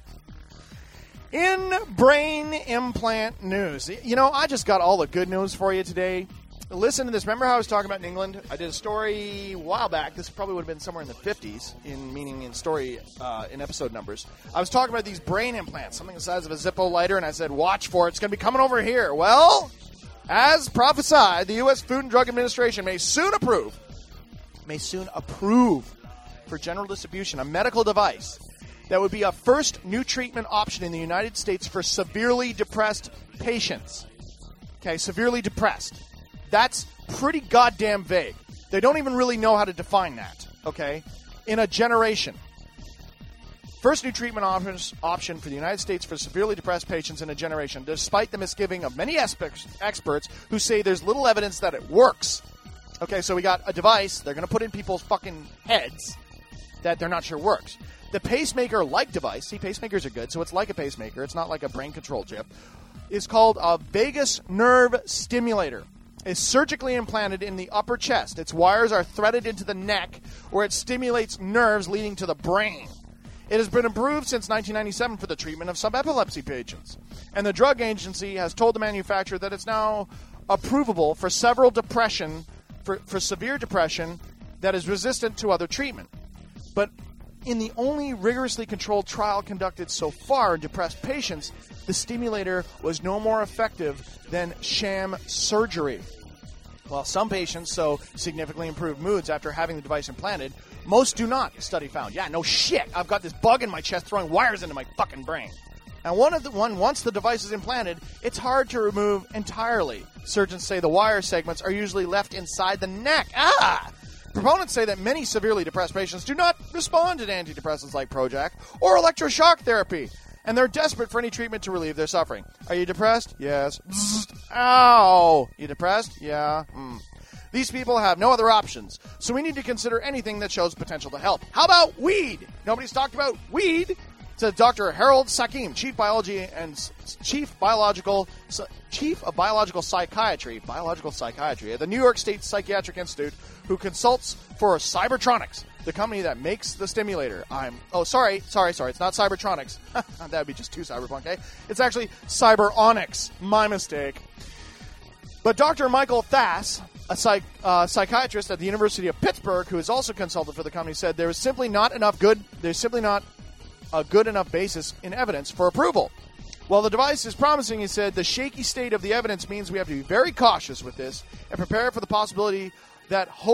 In brain implant news. You know, I just got all the good news for you today. Listen to this. Remember how I was talking about in England? I did a story a while back. This probably would have been somewhere in the fifties, in meaning in story, uh, in episode numbers. I was talking about these brain implants, something the size of a Zippo lighter, and I said, watch for it. It's going to be coming over here. Well, as prophesied, the U S Food and Drug Administration may soon approve, may soon approve for general distribution a medical device that would be a first new treatment option in the United States for severely depressed patients. Okay, severely depressed. That's pretty goddamn vague. They don't even really know how to define that, okay? In a generation. First new treatment options, option for the United States for severely depressed patients in a generation, despite the misgiving of many experts, experts who say there's little evidence that it works. Okay, so we got a device they're going to put in people's fucking heads that they're not sure works. The pacemaker-like device, see, pacemakers are good, so it's like a pacemaker. It's not like a brain control chip. Is called a vagus nerve stimulator. Is surgically implanted in the upper chest. Its wires are threaded into the neck, where it stimulates nerves leading to the brain. It has been approved since nineteen ninety-seven for the treatment of some epilepsy patients. And the drug agency has told the manufacturer that it's now approvable for several depression, for, for severe depression that is resistant to other treatment. But in the only rigorously controlled trial conducted so far in depressed patients, the stimulator was no more effective than sham surgery. While some patients show significantly improved moods after having the device implanted, most do not, the study found. Yeah, no shit, I've got this bug in my chest throwing wires into my fucking brain. And one of the one once the device is implanted, it's hard to remove entirely. Surgeons say the wire segments are usually left inside the neck. Ah! Proponents say that many severely depressed patients do not respond to antidepressants like Prozac or electroshock therapy, and they're desperate for any treatment to relieve their suffering. Are you depressed? Yes. Psst. Ow! You depressed? Yeah. Mm. These people have no other options, so we need to consider anything that shows potential to help. How about weed? Nobody's talked about weed. Says Doctor Harold Sakim, chief biology and chief biological chief of biological psychiatry, biological psychiatry at the New York State Psychiatric Institute, who consults for Cybertronics, the company that makes the stimulator. I'm oh sorry, sorry, sorry. It's not Cybertronics. That would be just too cyberpunk. Eh? It's actually Cyberonics. My mistake. But Doctor Michael Thass, a psych, uh, psychiatrist at the University of Pittsburgh, who has also consulted for the company, said there is simply not enough good. There's simply not a good enough basis in evidence for approval. While the device is promising, he said, the shaky state of the evidence means we have to be very cautious with this and prepare for the possibility that hoped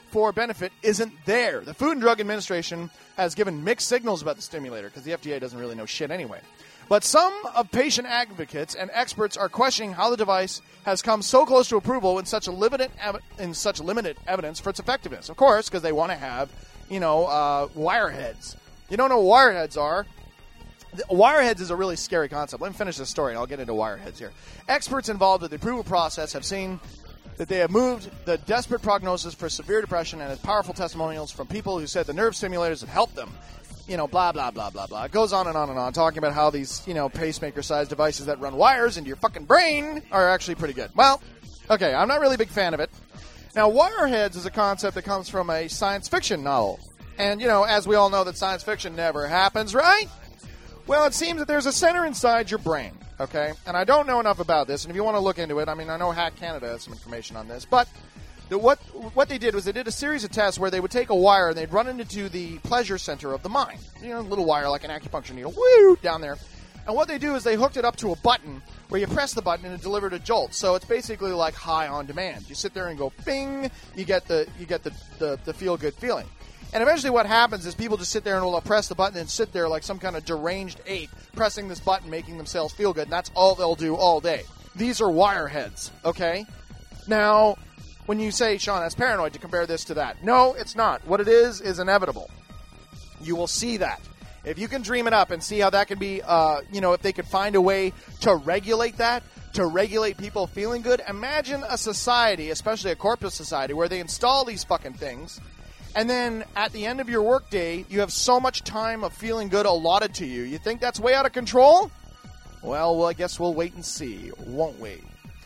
for benefit isn't there. The Food and Drug Administration has given mixed signals about the stimulator because the F D A doesn't really know shit anyway. But some of patient advocates and experts are questioning how the device has come so close to approval in such a limited ev- in such limited evidence for its effectiveness. Of course, because they want to have, you know, uh, wireheads. You don't know what wireheads are. The, wireheads is a really scary concept. Let me finish this story, and I'll get into wireheads here. Experts involved with the approval process have seen that they have moved the desperate prognosis for severe depression and has powerful testimonials from people who said the nerve stimulators have helped them. You know, blah, blah, blah, blah, blah. It goes on and on and on, talking about how these, you know, pacemaker-sized devices that run wires into your fucking brain are actually pretty good. Well, okay, I'm not really a big fan of it. Now, wireheads is a concept that comes from a science fiction novel. And, you know, as we all know, that science fiction never happens, right? Well, it seems that there's a center inside your brain, okay? And I don't know enough about this, and if you want to look into it, I mean, I know Hack Canada has some information on this, but the, what what they did was they did a series of tests where they would take a wire and they'd run it into the pleasure center of the mind. You know, a little wire like an acupuncture needle, woo, down there. And what they do is they hooked it up to a button where you press the button and it delivered a jolt. So it's basically like high on demand. You sit there and go, bing, you get the you get the, the, the feel-good feeling. And eventually what happens is people just sit there and will press the button and sit there like some kind of deranged ape, pressing this button, making themselves feel good, and that's all they'll do all day. These are wireheads, okay? Now, when you say, Sean, that's paranoid to compare this to that. No, it's not. What it is is inevitable. You will see that. If you can dream it up and see how that can be, uh, you know, if they could find a way to regulate that, to regulate people feeling good, imagine a society, especially a corporate society, where they install these fucking things. And then at the end of your workday, you have so much time of feeling good allotted to you. You think that's way out of control? Well, well, I guess we'll wait and see, won't we?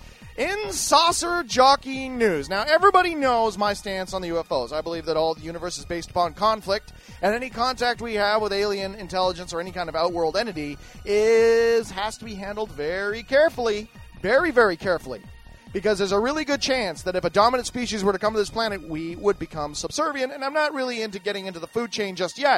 In saucer jockey news. Now, everybody knows my stance on the U F Os. I believe that all the universe is based upon conflict, and any contact we have with alien intelligence or any kind of outworld entity is has to be handled very carefully. Very, very carefully. Because there's a really good chance that if a dominant species were to come to this planet, we would become subservient, and I'm not really into getting into the food chain just yet.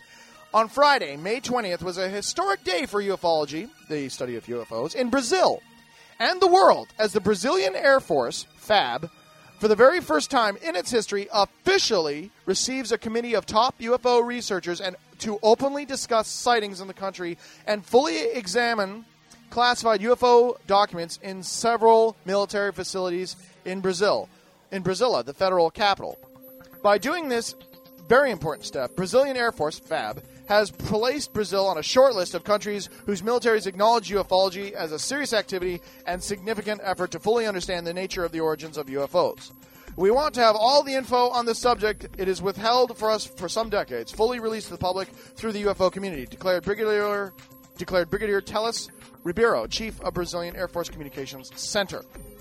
On Friday, May twentieth, was a historic day for ufology, the study of U F Os, in Brazil and the world, as the Brazilian Air Force, FAB, for the very first time in its history, officially receives a committee of top U F O researchers and to openly discuss sightings in the country and fully examine classified U F O documents in several military facilities in Brazil, in Brasilia, the federal capital. By doing this very important step, Brazilian Air Force, FAB, has placed Brazil on a short list of countries whose militaries acknowledge ufology as a serious activity and significant effort to fully understand the nature of the origins of U F Os. We want to have all the info on this subject. It is withheld for us for some decades, fully released to the public through the U F O community, declared Brigadier, declared Brigadier Teles Ribeiro, Chief of Brazilian Air Force Communications Center.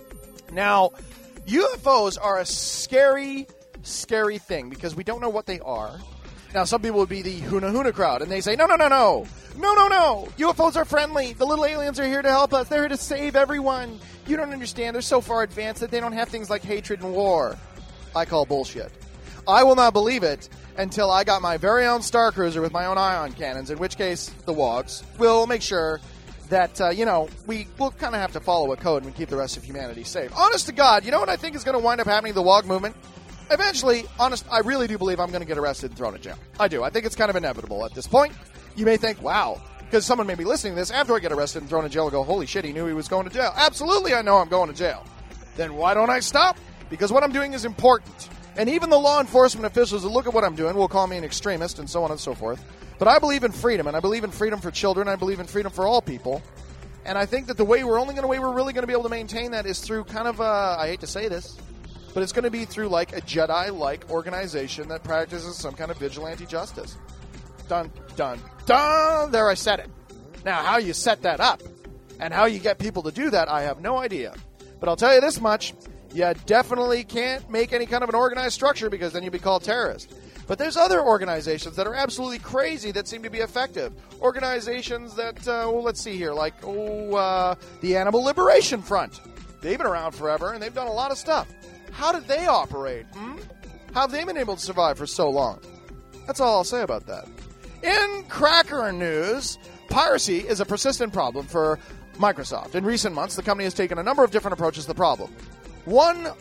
Now, U F Os are a scary, scary thing because we don't know what they are. Now, some people would be the Huna Huna crowd, and they say, no, no, no, no. No, no, no. U F Os are friendly. The little aliens are here to help us. They're here to save everyone. You don't understand. They're so far advanced that they don't have things like hatred and war. I call bullshit. I will not believe it until I got my very own Star Cruiser with my own ion cannons, in which case the Wogs will make sure that, uh, you know, we will kind of have to follow a code and keep the rest of humanity safe. Honest to God, you know what I think is going to wind up happening to the Wog movement? Eventually, honest, I really do believe I'm going to get arrested and thrown in jail. I do. I think it's kind of inevitable at this point. You may think, wow, because someone may be listening to this after I get arrested and thrown in jail and go, holy shit, he knew he was going to jail. Absolutely, I know I'm going to jail. Then why don't I stop? Because what I'm doing is important. And even the law enforcement officials that look at what I'm doing will call me an extremist and so on and so forth. But I believe in freedom, and I believe in freedom for children. I believe in freedom for all people. And I think that the way we're only going to way we're really going to be able to maintain that is through kind of, uh, I hate to say this, but it's going to be through like a Jedi-like organization that practices some kind of vigilante justice. Dun, dun, dun. There, I said it. Now, how you set that up and how you get people to do that, I have no idea. But I'll tell you this much. You definitely can't make any kind of an organized structure because then you'd be called terrorist. But there's other organizations that are absolutely crazy that seem to be effective. Organizations that, uh, well, let's see here, like oh, uh, the Animal Liberation Front. They've been around forever, and they've done a lot of stuff. How did they operate? Hmm? How have they been able to survive for so long? That's all I'll say about that. In cracker news, piracy is a persistent problem for Microsoft. In recent months, the company has taken a number of different approaches to the problem. One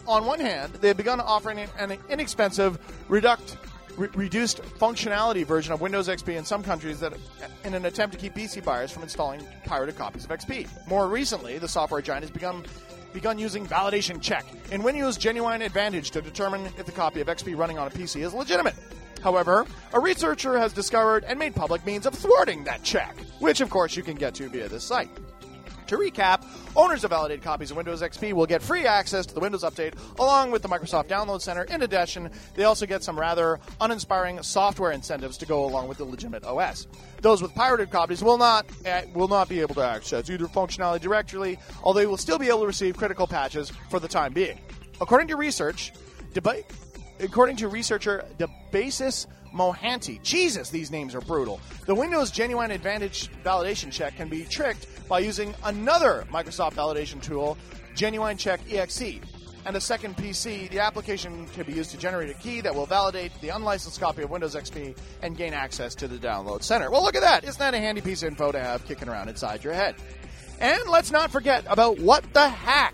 on one hand, they have begun offering an inexpensive, reduct, re- reduced functionality version of Windows X P in some countries that, in an attempt to keep P C buyers from installing pirated copies of X P. More recently, the software giant has begun begun using Validation Check in Windows Genuine Advantage to determine if the copy of X P running on a P C is legitimate. However, a researcher has discovered and made public means of thwarting that check, which of course you can get to via this site. To recap, owners of validated copies of Windows X P will get free access to the Windows Update along with the Microsoft Download Center. In addition, they also get some rather uninspiring software incentives to go along with the legitimate O S. Those with pirated copies will not uh, will not be able to access either functionality directly, although they will still be able to receive critical patches for the time being. According to research, deba- according to researcher DeBasis Mohanty, Jesus, these names are brutal. The Windows Genuine Advantage validation check can be tricked by using another Microsoft validation tool, Genuine Check E X E. And a second P C, the application can be used to generate a key that will validate the unlicensed copy of Windows X P and gain access to the Download Center. Well, look at that. Isn't that a handy piece of info to have kicking around inside your head? And let's not forget about What the Hack.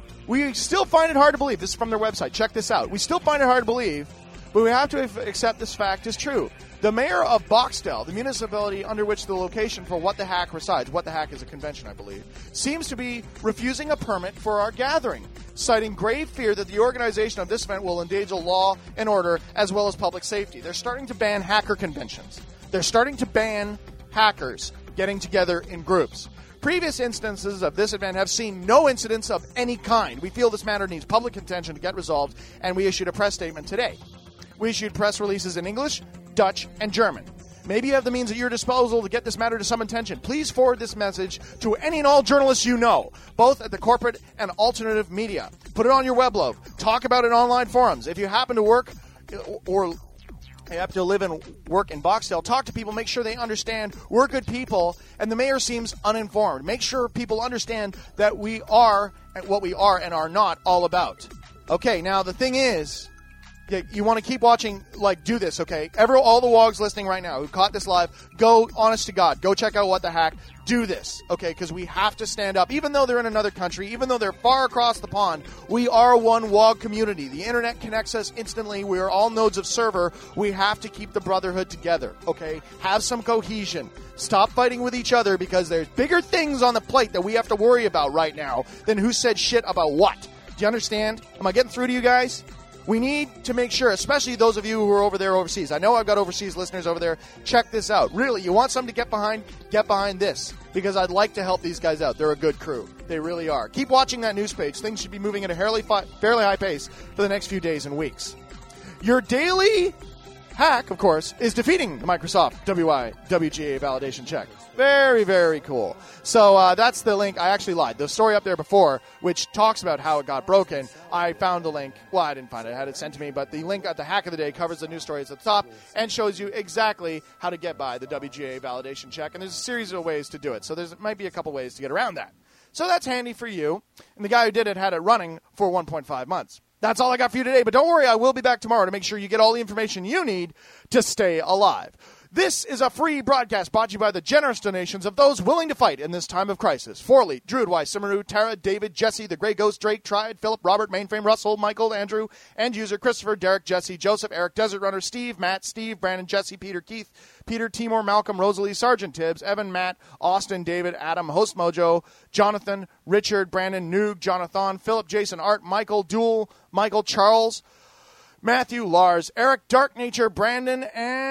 We still find it hard to believe. This is from their website. Check this out. We still find it hard to believe, but we have to accept this fact is true. The mayor of Boxtel, the municipality under which the location for What the Hack resides, What the Hack is a convention, I believe, seems to be refusing a permit for our gathering, citing grave fear that the organization of this event will endanger law and order as well as public safety. They're starting to ban hacker conventions. They're starting to ban hackers getting together in groups. Previous instances of this event have seen no incidents of any kind. We feel this matter needs public attention to get resolved, and we issued a press statement today. We issued press releases in English, Dutch, and German. Maybe you have the means at your disposal to get this matter to some attention. Please forward this message to any and all journalists you know, both at the corporate and alternative media. Put it on your weblog. Talk about it in online forums. If you happen to work or you have to live and work in Boxtel, talk to people, make sure they understand we're good people, and the mayor seems uninformed. Make sure people understand that we are what we are and are not all about. Okay, now the thing is, yeah, you want to keep watching, like, do this, okay? Every, all the wogs listening right now who caught this live, go, honest to God, go check out What the Hack. Do this, okay? Because we have to stand up. Even though they're in another country, even though they're far across the pond, we are one wog community. The internet connects us instantly. We are all nodes of server. We have to keep the brotherhood together, okay? Have some cohesion. Stop fighting with each other because there's bigger things on the plate that we have to worry about right now than who said shit about what. Do you understand? Am I getting through to you guys? We need to make sure, especially those of you who are over there overseas. I know I've got overseas listeners over there. Check this out. Really, you want something to get behind? Get behind this. Because I'd like to help these guys out. They're a good crew. They really are. Keep watching that news page. Things should be moving at a fairly, fi- fairly high pace for the next few days and weeks. Your daily hack, of course, is defeating the Microsoft W I W G A validation check. Very, very cool. So uh, that's the link. I actually lied. The story up there before, which talks about how it got broken, I found the link. Well, I didn't find it. I had it sent to me. But the link at the Hack of the Day covers the news stories at the top and shows you exactly how to get by the W G A validation check. And there's a series of ways to do it. So there might be a couple ways to get around that. So that's handy for you. And the guy who did it had it running for one point five months. That's all I got for you today. But don't worry, I will be back tomorrow to make sure you get all the information you need to stay alive. This is a free broadcast brought to you by the generous donations of those willing to fight in this time of crisis. Forley, Druid, Weiss, Simaru, Tara, David, Jesse, the Grey Ghost, Drake, Triad, Philip, Robert, Mainframe, Russell, Michael, Andrew, End User, Christopher, Derek, Jesse, Joseph, Eric, Desert Runner, Steve, Matt, Steve, Brandon, Jesse, Peter, Keith, Peter, Timor, Malcolm, Rosalie, Sergeant Tibbs, Evan, Matt, Austin, David, Adam, Host Mojo, Jonathan, Richard, Brandon, Noog, Jonathan, Philip, Jason, Art, Michael, Duel, Michael, Charles, Matthew, Lars, Eric, Dark Nature, Brandon,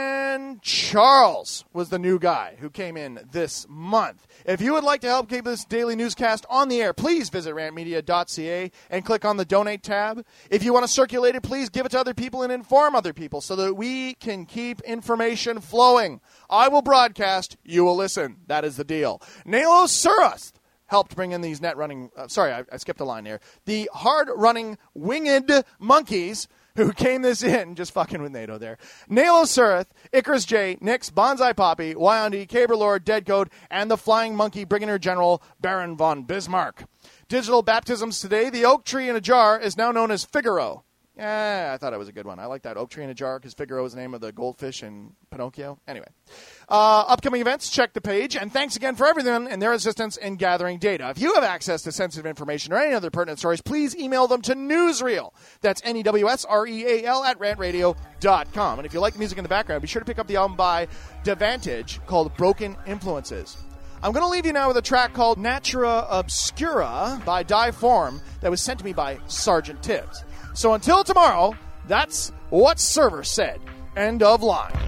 and Charles was the new guy who came in this month. If you would like to help keep this daily newscast on the air, please visit rant media dot c a and click on the Donate tab. If you want to circulate it, please give it to other people and inform other people so that we can keep information flowing. I will broadcast, you will listen. That is the deal. Nalo Surast helped bring in these net running, uh, sorry, I, I skipped a line there. The hard-running winged monkeys who came this in, just fucking with NATO there. Nalo Surith, Icarus J, Nix, Bonsai Poppy, Wyondi, Caber Lord, Dead Code, and the Flying Monkey Brigadier General Baron von Bismarck. Digital baptisms today. The oak tree in a jar is now known as Figaro. Yeah, I thought it was a good one. I like that oak tree in a jar because Figaro was the name of the goldfish in Pinocchio. Anyway, uh, upcoming events, check the page. And thanks again for everyone and their assistance in gathering data. If you have access to sensitive information or any other pertinent stories, please email them to Newsreel. That's N E W S R E A L at rant radio dot com. And if you like the music in the background, be sure to pick up the album by Devantage called Broken Influences. I'm going to leave you now with a track called Natura Obscura by Die Form that was sent to me by Sergeant Tibbs. So until tomorrow, that's what Server said. End of line.